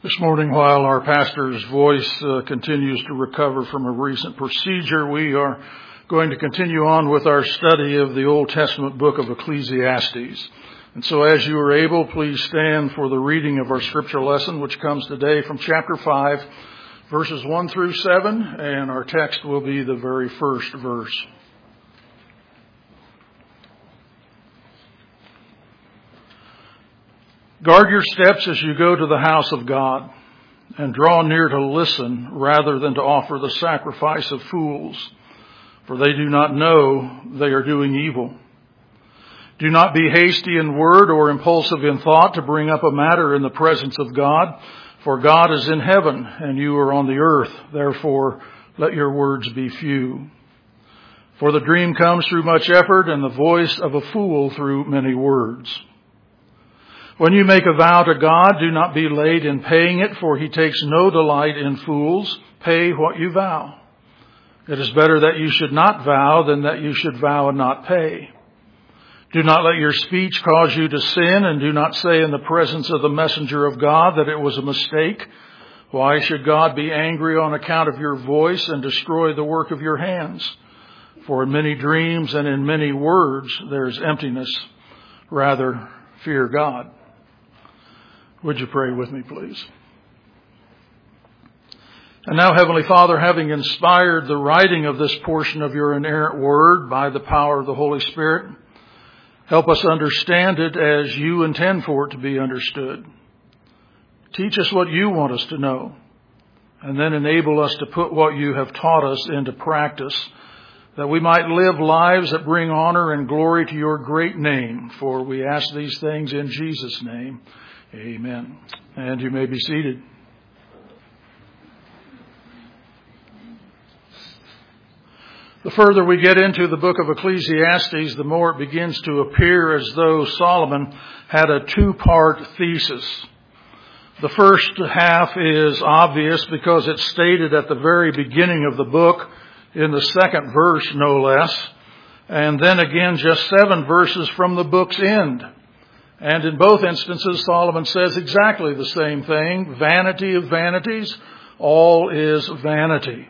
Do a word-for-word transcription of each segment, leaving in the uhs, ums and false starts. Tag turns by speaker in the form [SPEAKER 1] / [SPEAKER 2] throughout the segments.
[SPEAKER 1] This morning, while our pastor's voice uh, continues to recover from a recent procedure, we are going to continue on with our study of the Old Testament book of Ecclesiastes. And so as you are able, please stand for the reading of our scripture lesson, which comes today from chapter five, verses one through seven, and our text will be the very first verse. Guard your steps as you go to the house of God, and draw near to listen rather than to offer the sacrifice of fools, for they do not know they are doing evil. Do not be hasty in word or impulsive in thought to bring up a matter in the presence of God, for God is in heaven and you are on the earth. Therefore, let your words be few. For the dream comes through much effort, and the voice of a fool through many words. When you make a vow to God, do not be late in paying it, for he takes no delight in fools. Pay what you vow. It is better that you should not vow than that you should vow and not pay. Do not let your speech cause you to sin, and do not say in the presence of the messenger of God that it was a mistake. Why should God be angry on account of your voice and destroy the work of your hands? For in many dreams and in many words there is emptiness. Rather, fear God. Would you pray with me, please? And now, Heavenly Father, having inspired the writing of this portion of your inerrant word by the power of the Holy Spirit, help us understand it as you intend for it to be understood. Teach us what you want us to know, and then enable us to put what you have taught us into practice, that we might live lives that bring honor and glory to your great name. For we ask these things in Jesus' name. Amen. And you may be seated. The further we get into the book of Ecclesiastes, the more it begins to appear as though Solomon had a two-part thesis. The first half is obvious because it's stated at the very beginning of the book, in the second verse no less, and then again just seven verses from the book's end. And in both instances, Solomon says exactly the same thing. Vanity of vanities, all is vanity.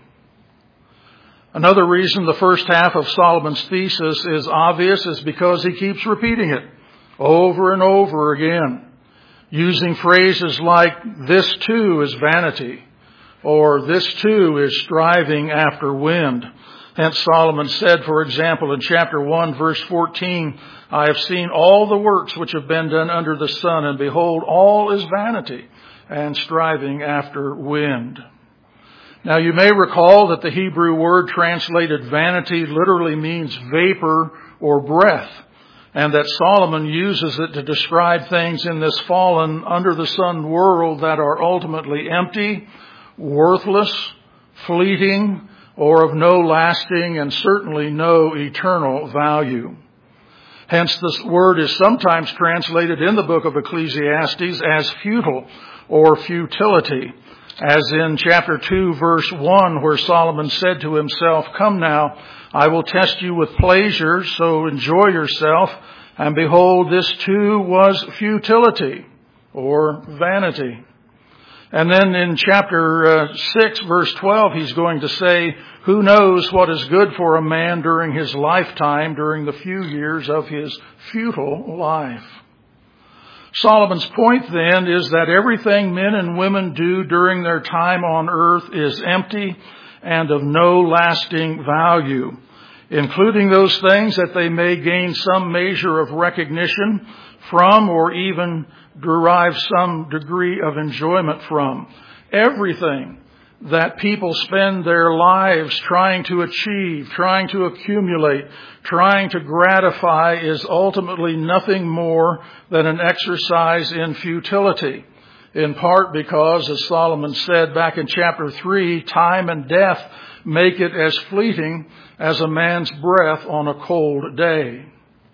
[SPEAKER 1] Another reason the first half of Solomon's thesis is obvious is because he keeps repeating it over and over again, using phrases like, this too is vanity, or this too is striving after wind. Hence Solomon said, for example, in chapter one, verse fourteen, I have seen all the works which have been done under the sun, and behold, all is vanity and striving after wind. Now you may recall that the Hebrew word translated vanity literally means vapor or breath, and that Solomon uses it to describe things in this fallen, under the sun world that are ultimately empty, worthless, fleeting, or of no lasting and certainly no eternal value. Hence, this word is sometimes translated in the book of Ecclesiastes as futile or futility, as in chapter two, verse one, where Solomon said to himself, come now, I will test you with pleasure, so enjoy yourself. And behold, this too was futility or vanity. And then in chapter uh, six, verse twelve, he's going to say, who knows what is good for a man during his lifetime, during the few years of his futile life. Solomon's point then is that everything men and women do during their time on earth is empty and of no lasting value, including those things that they may gain some measure of recognition from or even derive some degree of enjoyment from. Everything that people spend their lives trying to achieve, trying to accumulate, trying to gratify is ultimately nothing more than an exercise in futility. In part because, as Solomon said back in chapter three, time and death make it as fleeting as a man's breath on a cold day.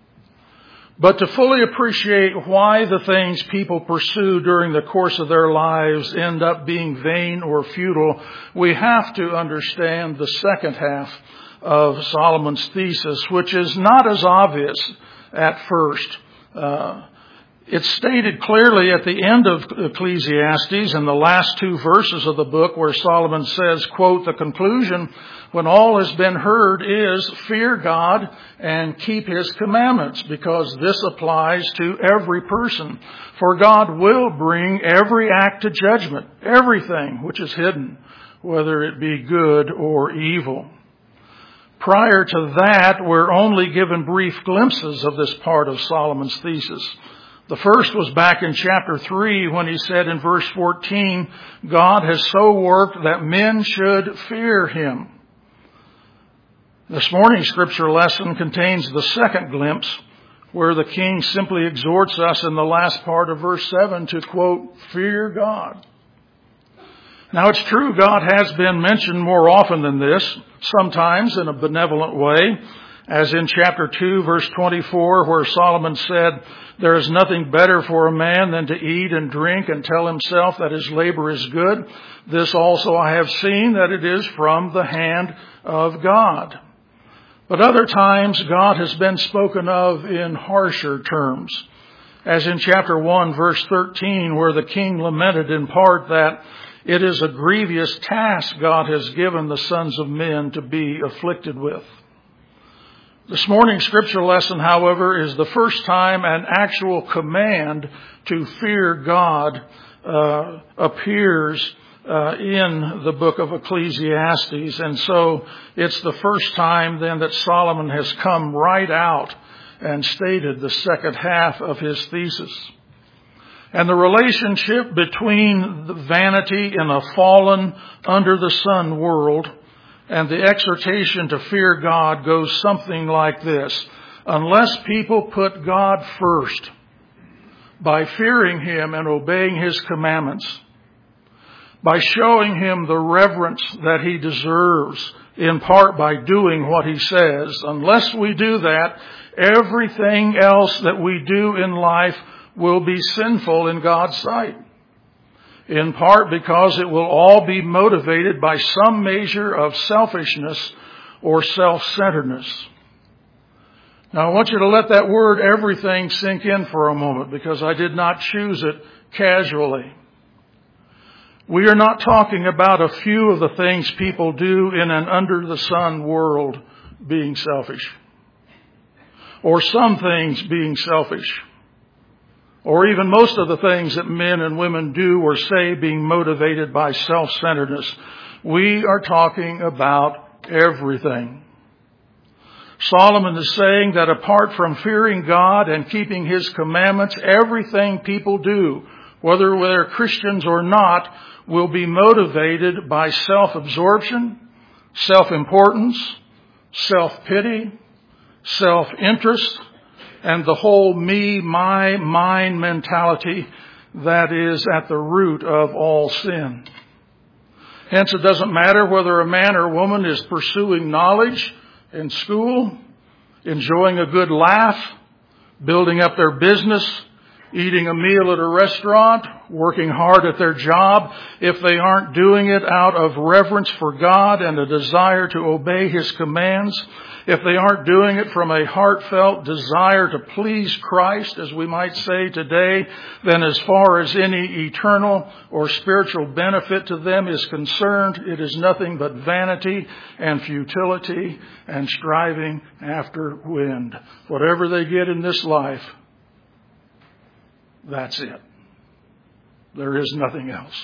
[SPEAKER 1] But to fully appreciate why the things people pursue during the course of their lives end up being vain or futile, we have to understand the second half of Solomon's thesis, which is not as obvious at first. Uh, It's stated clearly at the end of Ecclesiastes in the last two verses of the book where Solomon says, quote, "The conclusion when all has been heard is fear God and keep His commandments, because this applies to every person. For God will bring every act to judgment, everything which is hidden, whether it be good or evil." Prior to that, we're only given brief glimpses of this part of Solomon's thesis. The first was back in chapter three when he said in verse fourteen, God has so worked that men should fear Him. This morning's scripture lesson contains the second glimpse where the king simply exhorts us in the last part of verse seven to, quote, "fear God." Now it's true God has been mentioned more often than this, sometimes in a benevolent way, as in chapter two, verse twenty-four, where Solomon said, "There is nothing better for a man than to eat and drink and tell himself that his labor is good. This also I have seen, that it is from the hand of God." But other times God has been spoken of in harsher terms, as in chapter one, verse thirteen, where the king lamented in part that it is a grievous task God has given the sons of men to be afflicted with. This morning's scripture lesson, however, is the first time an actual command to fear God uh, appears uh, in the book of Ecclesiastes. And so it's the first time then that Solomon has come right out and stated the second half of his thesis. And the relationship between the vanity in a fallen, under the sun world and the exhortation to fear God goes something like this. Unless people put God first by fearing Him and obeying His commandments, by showing Him the reverence that He deserves, in part by doing what He says, unless we do that, everything else that we do in life will be sinful in God's sight. In part because it will all be motivated by some measure of selfishness or self-centeredness. Now I want you to let that word everything sink in for a moment, because I did not choose it casually. We are not talking about a few of the things people do in an under the sun world being selfish, or some things being selfish, or even most of the things that men and women do or say being motivated by self-centeredness. We are talking about everything. Solomon is saying that apart from fearing God and keeping His commandments, everything people do, whether they're Christians or not, will be motivated by self-absorption, self-importance, self-pity, self-interest, and the whole me, my, mine mentality that is at the root of all sin. Hence, it doesn't matter whether a man or woman is pursuing knowledge in school, enjoying a good laugh, building up their business, eating a meal at a restaurant, working hard at their job. If they aren't doing it out of reverence for God and a desire to obey His commands, if they aren't doing it from a heartfelt desire to please Christ, as we might say today, then as far as any eternal or spiritual benefit to them is concerned, it is nothing but vanity and futility and striving after wind. Whatever they get in this life, that's it. There is nothing else.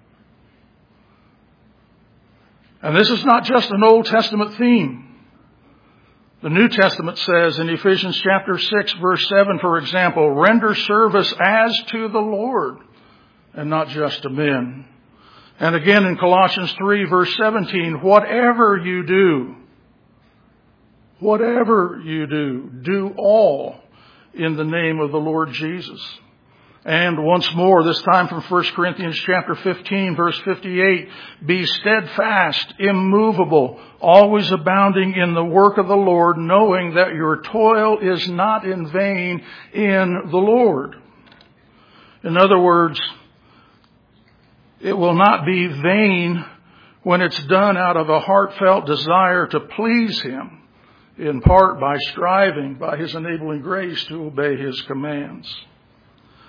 [SPEAKER 1] And this is not just an Old Testament theme. The New Testament says in Ephesians chapter six, verse seven, for example, render service as to the Lord and not just to men. And again in Colossians three, verse seventeen, whatever you do, whatever you do, do all in the name of the Lord Jesus. And once more, this time from First Corinthians chapter fifteen, verse fifty-eight, be steadfast, immovable, always abounding in the work of the Lord, knowing that your toil is not in vain in the Lord. In other words, it will not be vain when it's done out of a heartfelt desire to please Him, in part by striving by His enabling grace to obey His commands.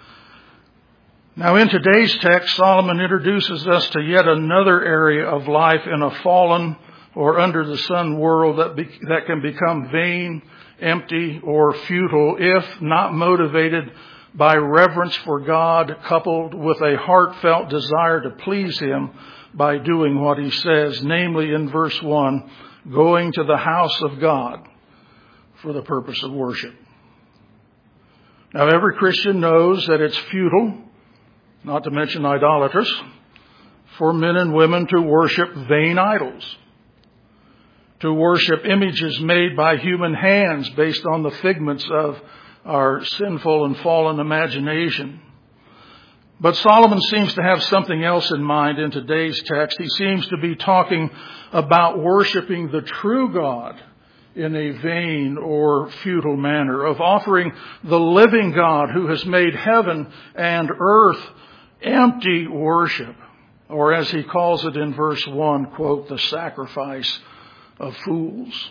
[SPEAKER 1] Now in today's text, Solomon introduces us to yet another area of life in a fallen or under the sun world that be, that can become vain, empty, or futile if not motivated by reverence for God, coupled with a heartfelt desire to please Him by doing what He says, namely in verse one, going to the house of God for the purpose of worship. Now every Christian knows that it's futile, not to mention idolatrous, for men and women to worship vain idols, to worship images made by human hands based on the figments of our sinful and fallen imagination. But Solomon seems to have something else in mind in today's text. He seems to be talking about worshiping the true God in a vain or futile manner, of offering the living God who has made heaven and earth empty worship, or as he calls it in verse one, quote, the sacrifice of fools.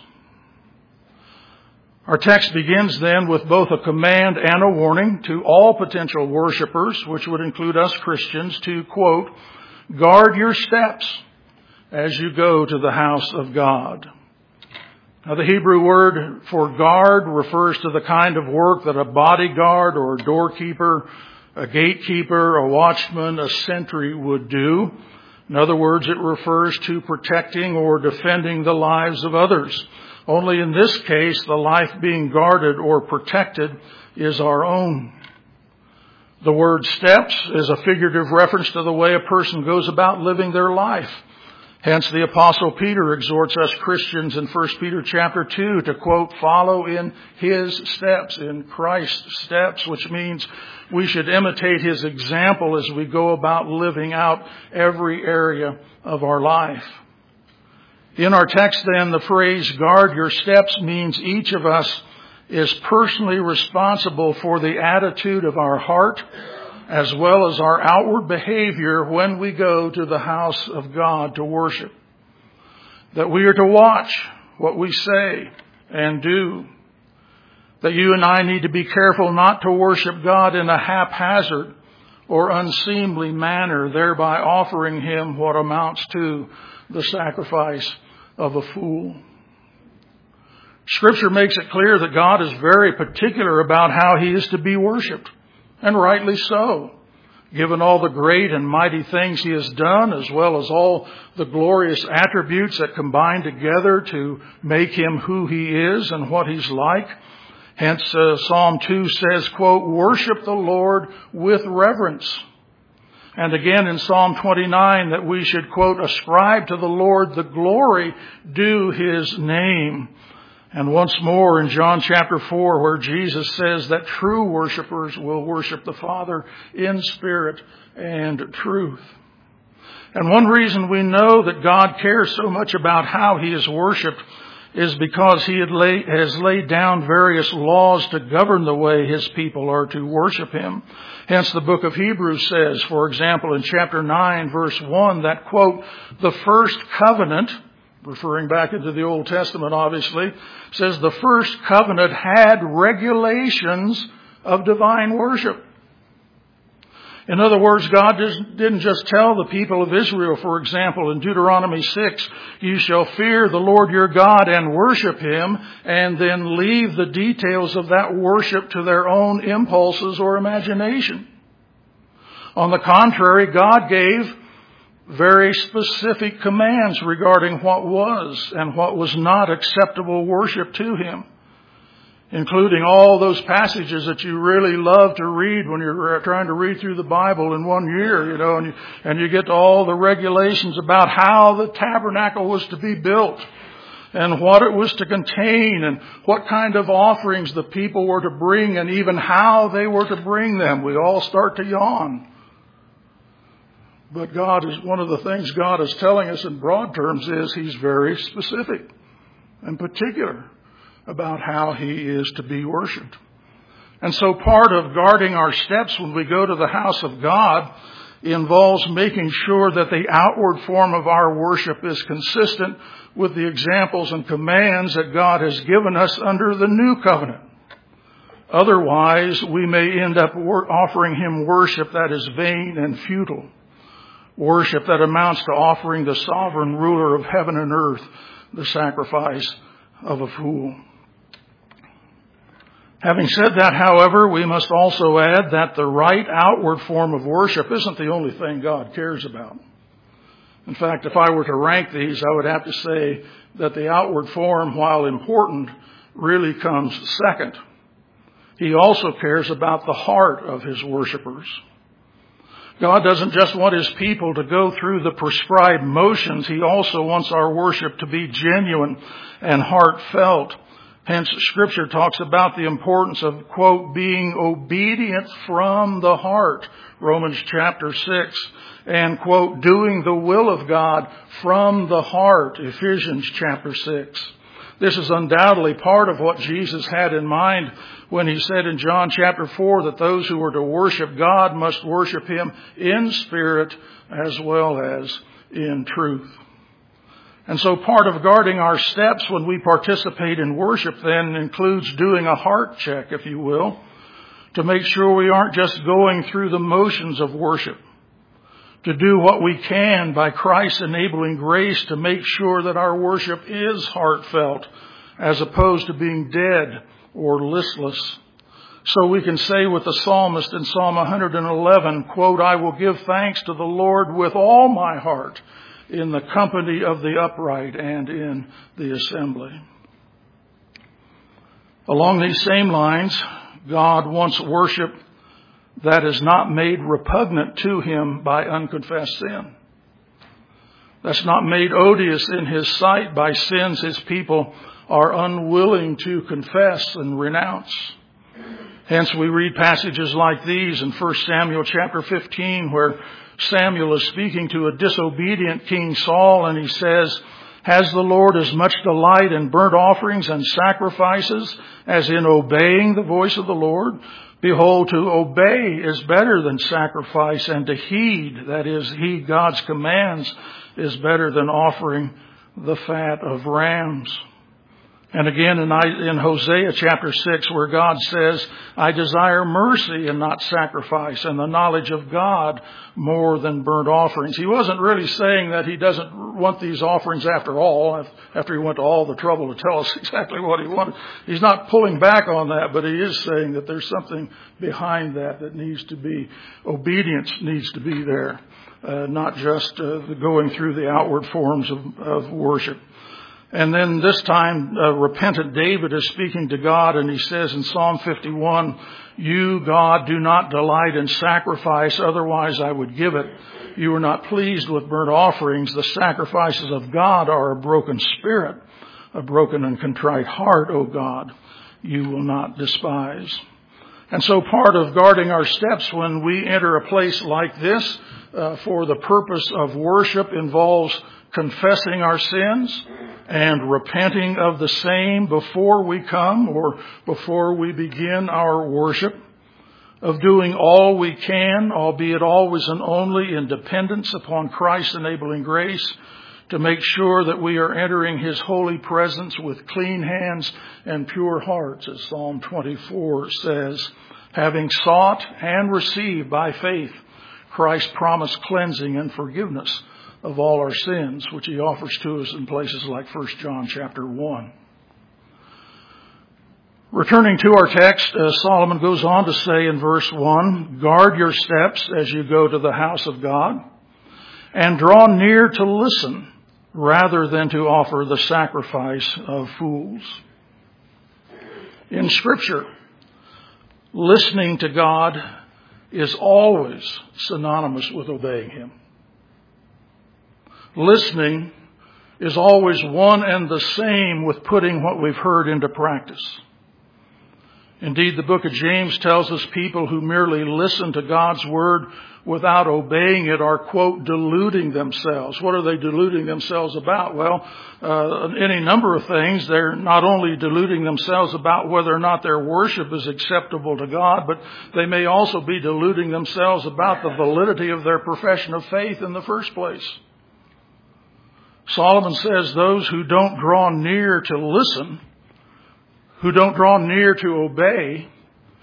[SPEAKER 1] Our text begins then with both a command and a warning to all potential worshipers, which would include us Christians, to, quote, guard your steps as you go to the house of God. Now, the Hebrew word for guard refers to the kind of work that a bodyguard or a doorkeeper, a gatekeeper, a watchman, a sentry would do. In other words, it refers to protecting or defending the lives of others. Only in this case, the life being guarded or protected is our own. The word steps is a figurative reference to the way a person goes about living their life. Hence, the Apostle Peter exhorts us Christians in First Peter chapter two to, quote, follow in his steps, in Christ's steps, which means we should imitate his example as we go about living out every area of our life. In our text, then, the phrase guard your steps means each of us is personally responsible for the attitude of our heart as well as our outward behavior when we go to the house of God to worship. That we are to watch what we say and do. That you and I need to be careful not to worship God in a haphazard or unseemly manner, thereby offering Him what amounts to the sacrifice of a fool. Scripture makes it clear that God is very particular about how He is to be worshiped, and rightly so, given all the great and mighty things He has done, as well as all the glorious attributes that combine together to make Him who He is and what He's like. Hence, uh, Psalm two says, quote, worship the Lord with reverence. And again in Psalm twenty-nine that we should, quote, ascribe to the Lord the glory due His name. And once more in John chapter four, where Jesus says that true worshipers will worship the Father in spirit and truth. And one reason we know that God cares so much about how He is worshiped is because He had lay, has laid down various laws to govern the way His people are to worship Him. Hence the book of Hebrews says, for example, in chapter nine, verse one, that, quote, the first covenant, referring back into the Old Testament, obviously, says the first covenant had regulations of divine worship. In other words, God didn't just tell the people of Israel, for example, in Deuteronomy six, you shall fear the Lord your God and worship Him, and then leave the details of that worship to their own impulses or imagination. On the contrary, God gave very specific commands regarding what was and what was not acceptable worship to Him, including all those passages that you really love to read when you're trying to read through the Bible in one year, you know, and you, and you get to all the regulations about how the tabernacle was to be built and what it was to contain and what kind of offerings the people were to bring and even how they were to bring them. We all start to yawn. But God is, one of the things God is telling us in broad terms is He's very specific and particular about how He is to be worshiped. And so part of guarding our steps when we go to the house of God involves making sure that the outward form of our worship is consistent with the examples and commands that God has given us under the new covenant. Otherwise, we may end up offering him worship that is vain and futile. Worship that amounts to offering the sovereign ruler of heaven and earth the sacrifice of a fool. Having said that, however, we must also add that the right outward form of worship isn't the only thing God cares about. In fact, if I were to rank these, I would have to say that the outward form, while important, really comes second. He also cares about the heart of his worshipers. God doesn't just want his people to go through the prescribed motions. He also wants our worship to be genuine and heartfelt. Hence, Scripture talks about the importance of, quote, being obedient from the heart, Romans chapter six, and, quote, doing the will of God from the heart, Ephesians chapter six. This is undoubtedly part of what Jesus had in mind when he said in John chapter four that those who are to worship God must worship him in spirit as well as in truth. And so part of guarding our steps when we participate in worship then includes doing a heart check, if you will, to make sure we aren't just going through the motions of worship, to do what we can by Christ's enabling grace to make sure that our worship is heartfelt as opposed to being dead or listless. So we can say with the psalmist in Psalm one eleven, quote, I will give thanks to the Lord with all my heart, in the company of the upright and in the assembly. Along these same lines, God wants worship that is not made repugnant to him by unconfessed sin. That's not made odious in his sight by sins his people are unwilling to confess and renounce. Hence we read passages like these in First Samuel chapter fifteen, where Samuel is speaking to a disobedient King Saul, and he says, has the Lord as much delight in burnt offerings and sacrifices as in obeying the voice of the Lord? Behold, to obey is better than sacrifice, and to heed, that is, heed God's commands, is better than offering the fat of rams. And again in, in Hosea chapter six, where God says, I desire mercy and not sacrifice, and the knowledge of God more than burnt offerings. He wasn't really saying that he doesn't want these offerings after all, after he went to all the trouble to tell us exactly what he wanted. He's not pulling back on that, but he is saying that there's something behind that that needs to be, obedience needs to be there, uh, not just uh, the going through the outward forms of, of worship. And then this time, uh, repentant David is speaking to God, and he says in Psalm fifty-one, you, God, do not delight in sacrifice, otherwise I would give it. You are not pleased with burnt offerings. The sacrifices of God are a broken spirit, a broken and contrite heart, O God, you will not despise. And so part of guarding our steps when we enter a place like this uh, for the purpose of worship involves confessing our sins and repenting of the same before we come or before we begin our worship, of doing all we can, albeit always and only in dependence upon Christ's enabling grace, to make sure that we are entering his holy presence with clean hands and pure hearts, as Psalm twenty-four says, having sought and received by faith Christ's promised cleansing and forgiveness of all our sins, which he offers to us in places like First John chapter one. Returning to our text, uh, Solomon goes on to say in verse one, guard your steps as you go to the house of God, and draw near to listen rather than to offer the sacrifice of fools. In Scripture, listening to God is always synonymous with obeying him. Listening is always one and the same with putting what we've heard into practice. Indeed, the book of James tells us people who merely listen to God's word without obeying it are, quote, deluding themselves. What are they deluding themselves about? Well, uh, any number of things. They're not only deluding themselves about whether or not their worship is acceptable to God, but they may also be deluding themselves about the validity of their profession of faith in the first place. Solomon says those who don't draw near to listen, who don't draw near to obey,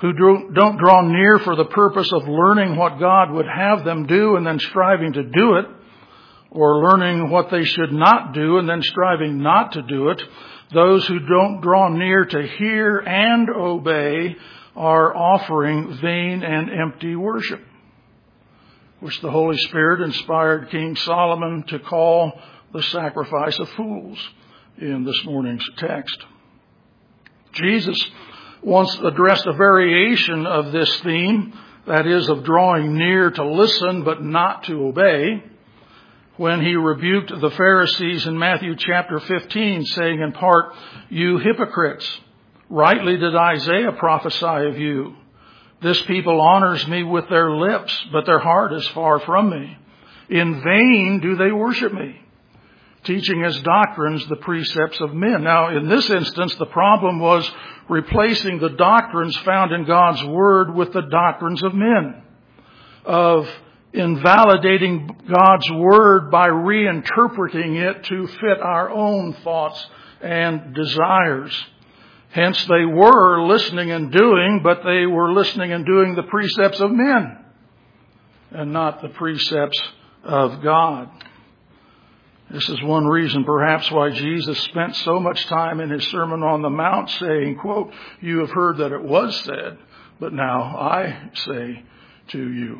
[SPEAKER 1] who don't draw near for the purpose of learning what God would have them do and then striving to do it, or learning what they should not do and then striving not to do it. Those who don't draw near to hear and obey are offering vain and empty worship, which the Holy Spirit inspired King Solomon to call the sacrifice of fools in this morning's text. Jesus once addressed a variation of this theme, that is, of drawing near to listen but not to obey, when he rebuked the Pharisees in Matthew chapter fifteen, saying in part, "You hypocrites, rightly did Isaiah prophesy of you. This people honors me with their lips, but their heart is far from me. In vain do they worship me, teaching as doctrines the precepts of men." Now, in this instance, the problem was replacing the doctrines found in God's Word with the doctrines of men, of invalidating God's Word by reinterpreting it to fit our own thoughts and desires. Hence, they were listening and doing, but they were listening and doing the precepts of men and not the precepts of God. This is one reason perhaps why Jesus spent so much time in his Sermon on the Mount saying, quote, "You have heard that it was said, but now I say to you."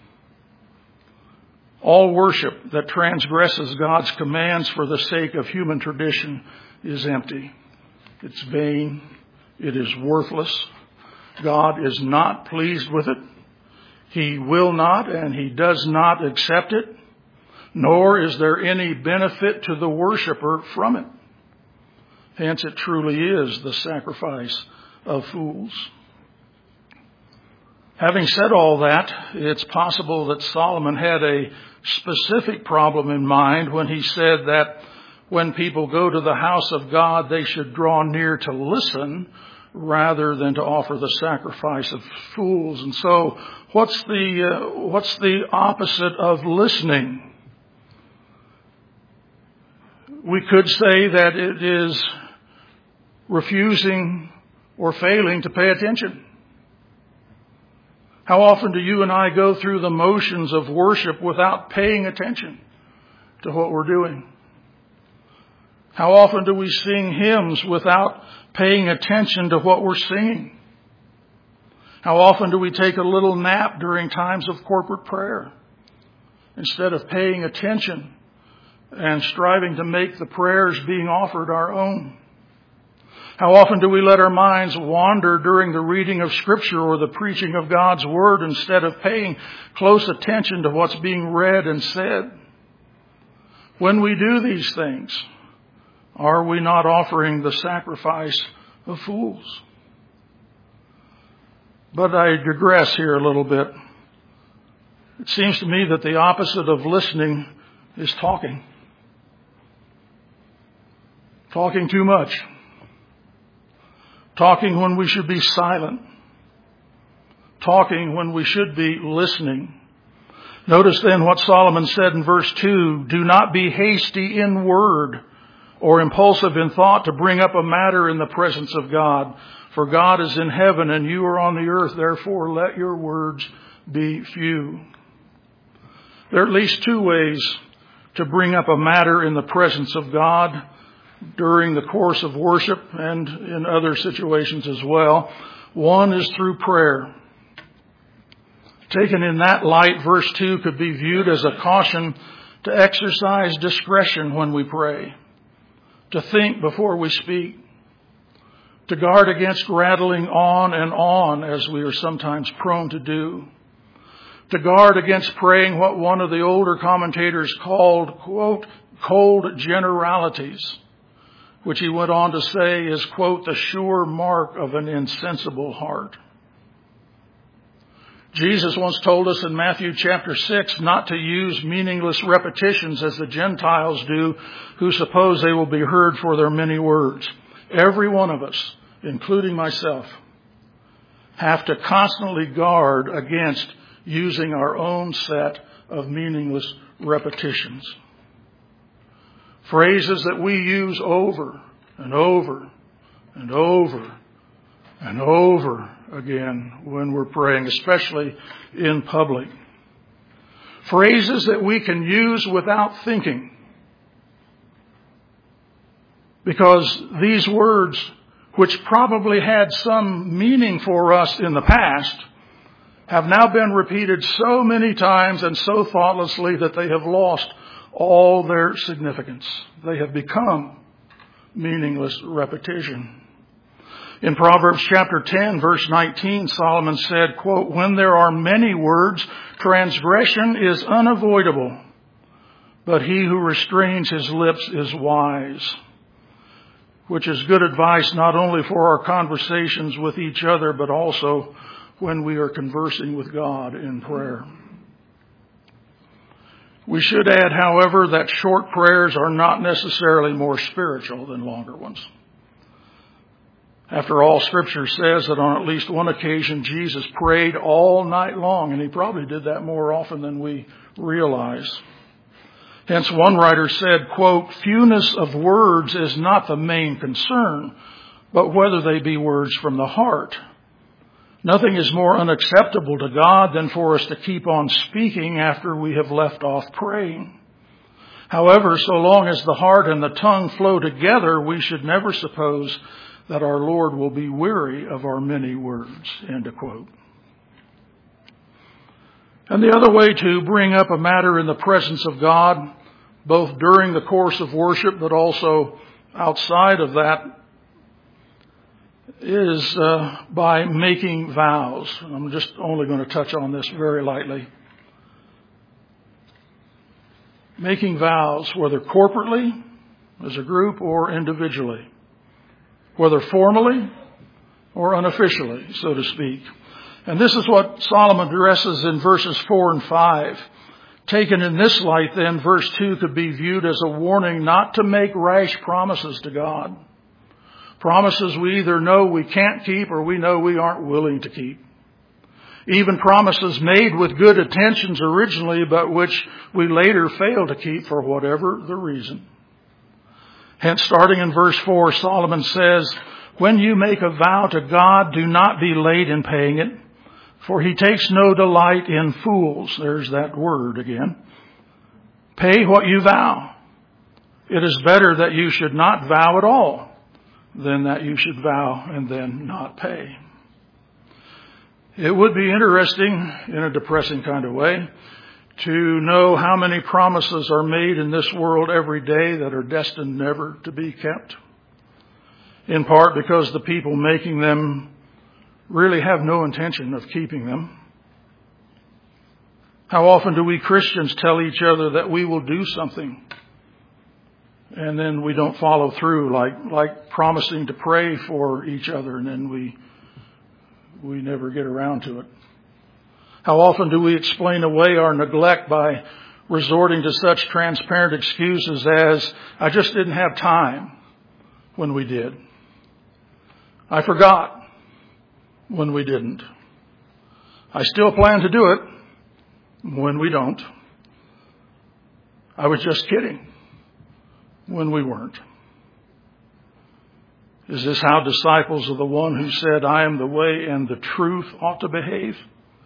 [SPEAKER 1] All worship that transgresses God's commands for the sake of human tradition is empty. It's vain. It is worthless. God is not pleased with it. He will not and he does not accept it, nor is there any benefit to the worshiper from it. Hence, it truly is the sacrifice of fools. Having said all that, it's possible that Solomon had a specific problem in mind when he said that when people go to the house of God, they should draw near to listen rather than to offer the sacrifice of fools. And so, what's the uh, what's the opposite of listening? We could say that it is refusing or failing to pay attention. How often do you and I go through the motions of worship without paying attention to what we're doing? How often do we sing hymns without paying attention to what we're singing? How often do we take a little nap during times of corporate prayer instead of paying attention and striving to make the prayers being offered our own? How often do we let our minds wander during the reading of Scripture or the preaching of God's Word instead of paying close attention to what's being read and said? When we do these things, are we not offering the sacrifice of fools? But I digress here a little bit. It seems to me that the opposite of listening is talking. Talking too much. Talking when we should be silent. Talking when we should be listening. Notice then what Solomon said in verse two, "Do not be hasty in word or impulsive in thought to bring up a matter in the presence of God. For God is in heaven and you are on the earth. Therefore let your words be few." There are at least two ways to bring up a matter in the presence of God during the course of worship and in other situations as well. One is through prayer. Taken in that light, verse two could be viewed as a caution to exercise discretion when we pray, to think before we speak, to guard against rattling on and on as we are sometimes prone to do, to guard against praying what one of the older commentators called, quote, cold generalities, which he went on to say is, quote, the sure mark of an insensible heart. Jesus once told us in Matthew chapter six not to use meaningless repetitions as the Gentiles do, who suppose they will be heard for their many words. Every one of us, including myself, have to constantly guard against using our own set of meaningless repetitions. Phrases that we use over and over and over and over again when we're praying, especially in public. Phrases that we can use without thinking. Because these words, which probably had some meaning for us in the past, have now been repeated so many times and so thoughtlessly that they have lost all their significance. They have become meaningless repetition. In Proverbs chapter ten, verse nineteen, Solomon said, quote, "When there are many words, transgression is unavoidable, but he who restrains his lips is wise." Which is good advice not only for our conversations with each other, but also when we are conversing with God in prayer. We should add, however, that short prayers are not necessarily more spiritual than longer ones. After all, Scripture says that on at least one occasion Jesus prayed all night long, and he probably did that more often than we realize. Hence, one writer said, quote, "Fewness of words is not the main concern, but whether they be words from the heart. Nothing is more unacceptable to God than for us to keep on speaking after we have left off praying. However, so long as the heart and the tongue flow together, we should never suppose that our Lord will be weary of our many words." End of quote. And the other way to bring up a matter in the presence of God, both during the course of worship but also outside of that, is uh, by making vows. I'm just only going to touch on this very lightly. Making vows, whether corporately, as a group, or individually, whether formally or unofficially, so to speak. And this is what Solomon addresses in verses four and five. Taken in this light, then, verse two could be viewed as a warning not to make rash promises to God. Promises we either know we can't keep or we know we aren't willing to keep. Even promises made with good intentions originally, but which we later fail to keep for whatever the reason. Hence, starting in verse four, Solomon says, "When you make a vow to God, do not be late in paying it, for he takes no delight in fools." There's that word again. "Pay what you vow. It is better that you should not vow at all than that you should vow and then not pay." It would be interesting, in a depressing kind of way, to know how many promises are made in this world every day that are destined never to be kept. In part because the people making them really have no intention of keeping them. How often do we Christians tell each other that we will do something and then we don't follow through, like like promising to pray for each other, and then we we never get around to it? How often do we explain away our neglect by resorting to such transparent excuses as, "I just didn't have time," when we did. "I forgot," when we didn't. "I still plan to do it," when we don't. "I was just kidding," when we weren't. Is this how disciples of the one who said, "I am the way and the truth," ought to behave?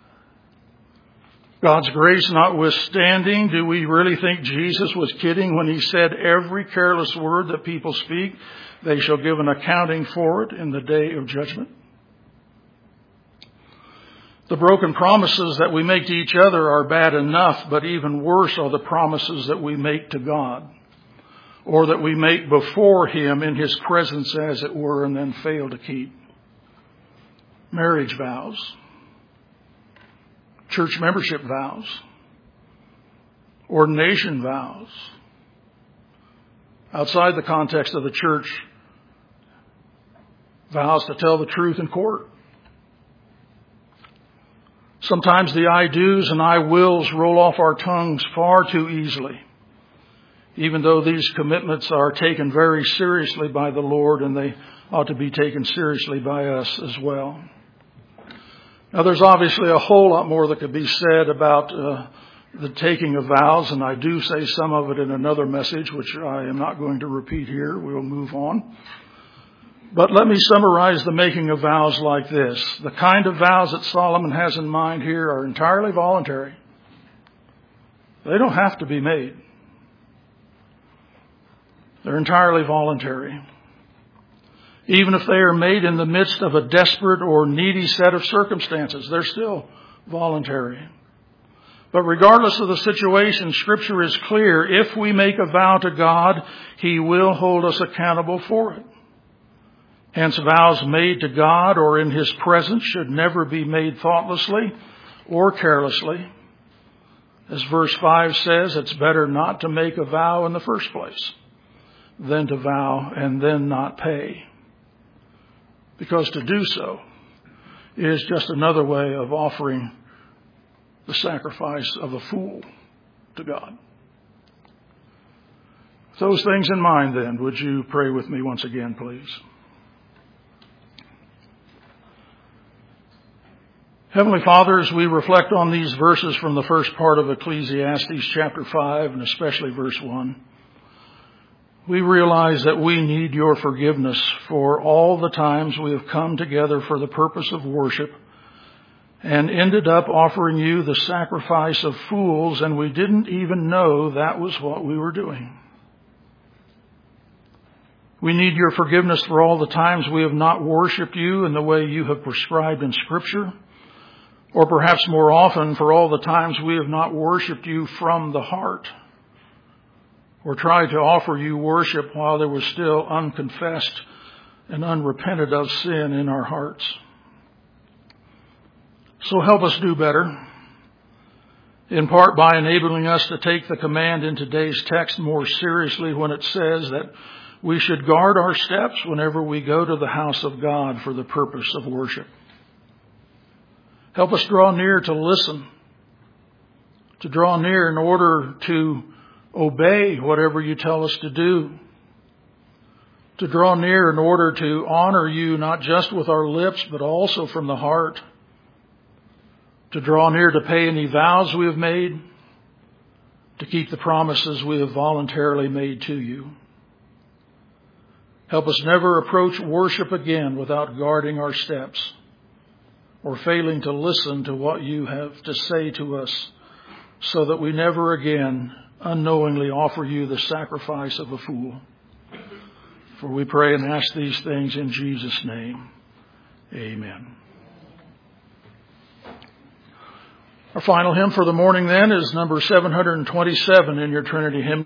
[SPEAKER 1] God's grace notwithstanding, do we really think Jesus was kidding when he said, "Every careless word that people speak, they shall give an accounting for it in the day of judgment"? The broken promises that we make to each other are bad enough, but even worse are the promises that we make to God, or that we make before him in his presence, as it were, and then fail to keep. Marriage vows, church membership vows, ordination vows. Outside the context of the church, vows to tell the truth in court. Sometimes the I do's and I wills roll off our tongues far too easily, even though these commitments are taken very seriously by the Lord, and they ought to be taken seriously by us as well. Now, there's obviously a whole lot more that could be said about uh, the taking of vows, and I do say some of it in another message, which I am not going to repeat here. We'll move on. But let me summarize the making of vows like this. The kind of vows that Solomon has in mind here are entirely voluntary. They don't have to be made. They're entirely voluntary. Even if they are made in the midst of a desperate or needy set of circumstances, they're still voluntary. But regardless of the situation, Scripture is clear. If we make a vow to God, He will hold us accountable for it. Hence, vows made to God or in His presence should never be made thoughtlessly or carelessly. As verse five says, it's better not to make a vow in the first place than to vow and then not pay. Because to do so is just another way of offering the sacrifice of a fool to God. With those things in mind, then, would you pray with me once again, please? Heavenly Father, as we reflect on these verses from the first part of Ecclesiastes chapter five, and especially verse one, we realize that we need your forgiveness for all the times we have come together for the purpose of worship and ended up offering you the sacrifice of fools, and we didn't even know that was what we were doing. We need your forgiveness for all the times we have not worshiped you in the way you have prescribed in Scripture, or perhaps more often for all the times we have not worshiped you from the heart, or tried to offer you worship while there was still unconfessed and unrepented of sin in our hearts. So help us do better, in part by enabling us to take the command in today's text more seriously when it says that we should guard our steps whenever we go to the house of God for the purpose of worship. Help us draw near to listen, to draw near in order to obey whatever you tell us to do, to draw near in order to honor you not just with our lips but also from the heart, to draw near to pay any vows we have made, to keep the promises we have voluntarily made to you. Help us never approach worship again without guarding our steps or failing to listen to what you have to say to us, so that we never again unknowingly offer you the sacrifice of a fool. For we pray and ask these things in Jesus' name. Amen. Our final hymn for the morning then is number seven hundred twenty-seven in your Trinity hymn.